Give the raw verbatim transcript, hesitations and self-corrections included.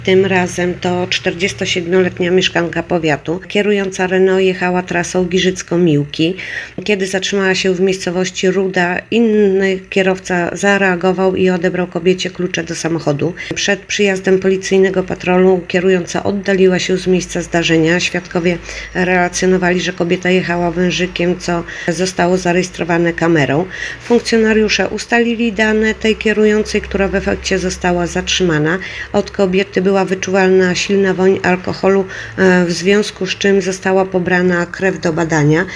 Tym razem to czterdziestosiedmioletnia mieszkanka powiatu. Kierująca Renault jechała trasą Giżycko-Miłki. Kiedy zatrzymała się w miejscowości Ruda, inny kierowca zareagował i odebrał kobiecie klucze do samochodu. Przed przyjazdem policyjnego patrolu kierująca oddaliła się z miejsca zdarzenia. Świadkowie relacjonowali, że kobieta jechała wężykiem, co zostało zarejestrowane kamerą. Funkcjonariusze ustalili dane tej kierującej, która w efekcie została zatrzymana. Od kobiety była wyczuwalna silna woń alkoholu, w związku z czym została pobrana krew do badania.